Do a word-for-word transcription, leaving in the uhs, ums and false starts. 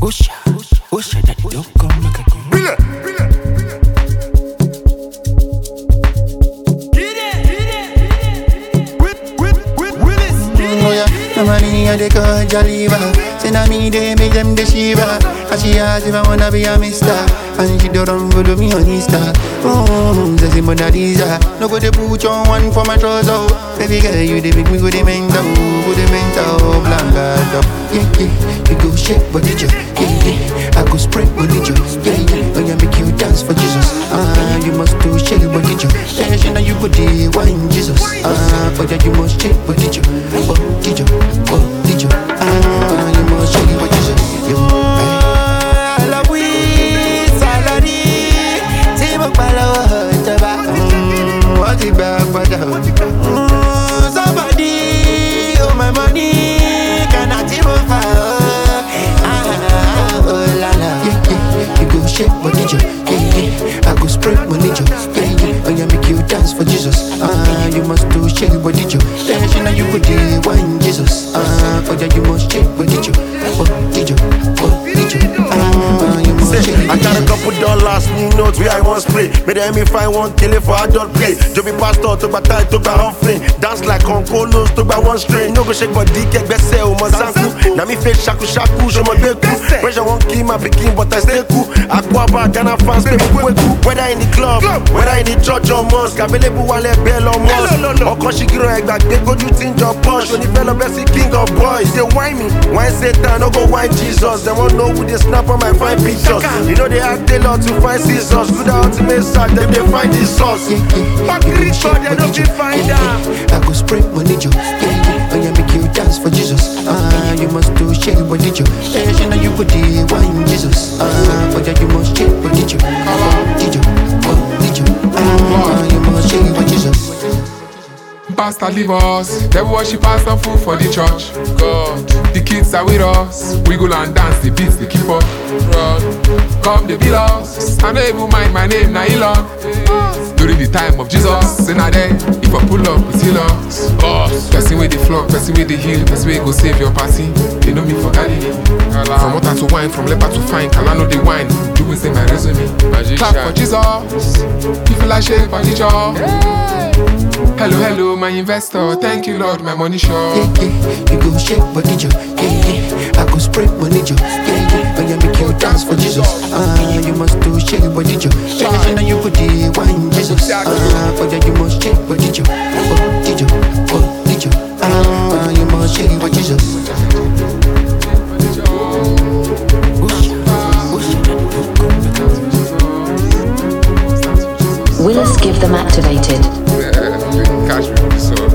Osha, Osha, daddy, don't come back again. Bile, bile, bile. Get it, get it, with, with, with, Willis. Oh yeah, the money I they call Jaliva. Say na me they make them the shiva. And she asked if I wanna be a mister. And she don't run follow me on Insta. Oh, say Mona Lisa. No go to put on one for my trouser. Baby girl, you they make me go the mental, go the mental, blanca top. Yeah yeah, you go shake body jo. Yeah yeah, I go spray body jo. Yeah yeah, oh yeah, make you dance for Jesus. Ah, you must do shake body jo. Yeah, she know you body wine Jesus. Ah, oh yeah, you must shake body jo. Body jo, body jo. Ah, you must shake body jo. You, hey. I love we salary. Team up palo jaba. What the back bada. Somebody, oh my money, can I team up ah oh la la. Yeah yeah, you go shake body jo. Yeah yeah, I go spray money jo. Yeah yeah, oh yeah, make you dance for Jesus. Ah, you must do shake body jo. Yeah, she know you go the wine Jesus. Ah, oh yeah, you must shake body jo. Body jo, body jo. Ah, you must shake body jo. I got a couple dollars, new notes, where I want spray. Made them if I want kill it for adult play. Joby pastor, took my tie, took my huffling. Dance like Concolos, took my one string. No go shake body, get best sell, my zanku. Now me face shaku shaku, show my beku. Pressure won't kill my bikini, but I stay cool. Aquaba, Ghana fans, play me kweku. Whether in the club, whether in the church or mosque, available while they bell or mosque. Or Koshigiro, I got big, go you think your push. When the fellow best king of boys, they whine me. Wine Satan, no go whine Jesus. They won't know who they snap on my fine pictures. You know they act a lot to find scissors. Do the ultimate sack, then they find the sauce. Back the rich God, they don't find out. I go spray money jo. Yeah yeah, oh yeah, make you dance for Jesus. Ah, you must do shake body jo. Yeah, she know you put the wine Jesus. Ah, oh yeah, you must shake body jo. Body jo, body jo. Ah, you must shake body jo. Pastor leave us, devil worship us and food for the church. God, the kids are with us. We go and dance, the beats they keep up. Run, come the bill us. I don't even mind my name, na Elon. During the time of Jesus, say na there. If I pull up, we still us. Us. Person with the flock, person with the heel, person with go save your party. They know me for Galilee. From water to wine, from leper to fine, can I know the wine? You will say my resume. Clap for Jesus. If you like shake body job. Hello, hello, my investor. Thank you, Lord, my money sure. Yeah, yeah, you go shake body jo. Yeah, yeah, I go spray money jo. Yeah, yeah, oh yeah, make you dance for Jesus. Ah, you must do shake body jo. Yeah, yeah, now you put the wine Jesus. Ah, oh yeah, you must shake body jo. Body jo, body jo. Ah, you must shake body jo. Willis, give them activated. Catch me, so.